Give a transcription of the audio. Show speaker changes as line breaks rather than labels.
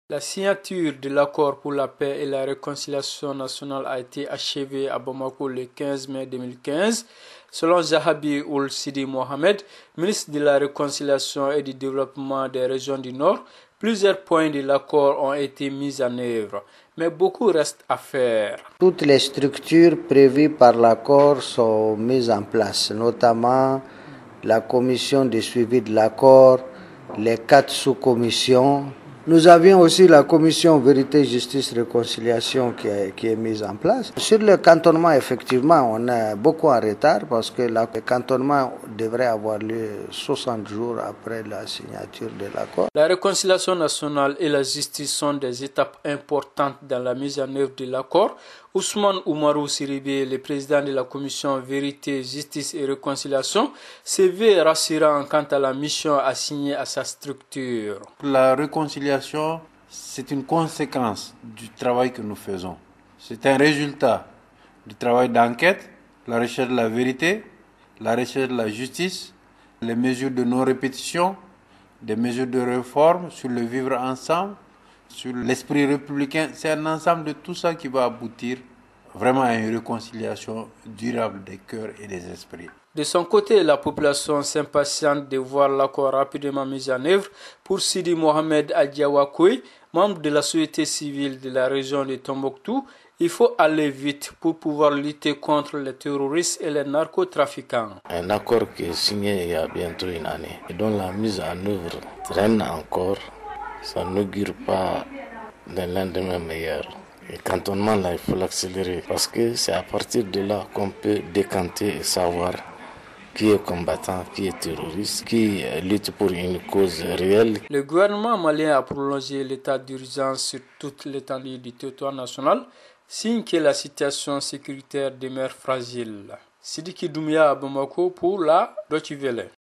La signature de l'accord pour la paix et la réconciliation nationale a été achevée à Bamako le 15 mai 2015. Selon Zahabi Ould Sidi Mohamed, ministre de la Réconciliation et du Développement des régions du Nord, plusieurs points de l'accord ont été mis en œuvre, mais beaucoup reste à faire.
Toutes les structures prévues par l'accord sont mises en place, notamment la commission de suivi de l'accord, les 4 sous-commissions. Nous avions aussi la commission Vérité, Justice, Réconciliation qui est mise en place. Sur le cantonnement, effectivement, on est beaucoup en retard parce que le cantonnement devrait avoir lieu 60 jours après la signature de l'accord.
La réconciliation nationale et la justice sont des étapes importantes dans la mise en œuvre de l'accord. Ousmane Oumarou Siribé, le président de la commission Vérité, Justice et Réconciliation, se veut rassurant quant à la mission assignée à sa structure.
La réconciliation, c'est une conséquence du travail que nous faisons. C'est un résultat du travail d'enquête, la recherche de la vérité, la recherche de la justice, les mesures de non-répétition, des mesures de réforme sur le vivre ensemble, sur l'esprit républicain. C'est un ensemble de tout ça qui va aboutir vraiment à une réconciliation durable des cœurs et des esprits.
De son côté, la population s'impatiente de voir l'accord rapidement mis en œuvre. Pour Sidi Mohamed Adjawakoui, membre de la société civile de la région de Tombouctou, il faut aller vite pour pouvoir lutter contre les terroristes et les narcotrafiquants.
Un accord qui est signé il y a bientôt une année et dont la mise en œuvre traîne encore, ça n'augure pas d'un lendemain meilleur. Le cantonnement, là, il faut l'accélérer parce que c'est à partir de là qu'on peut décanter et savoir qui est combattant, qui est terroriste, qui lutte pour une cause réelle.
Le gouvernement malien a prolongé l'état d'urgence sur toute l'étendue du territoire national, signe que la situation sécuritaire demeure fragile. Sidiki Doumbia à Bamako pour la Deutsche Welle.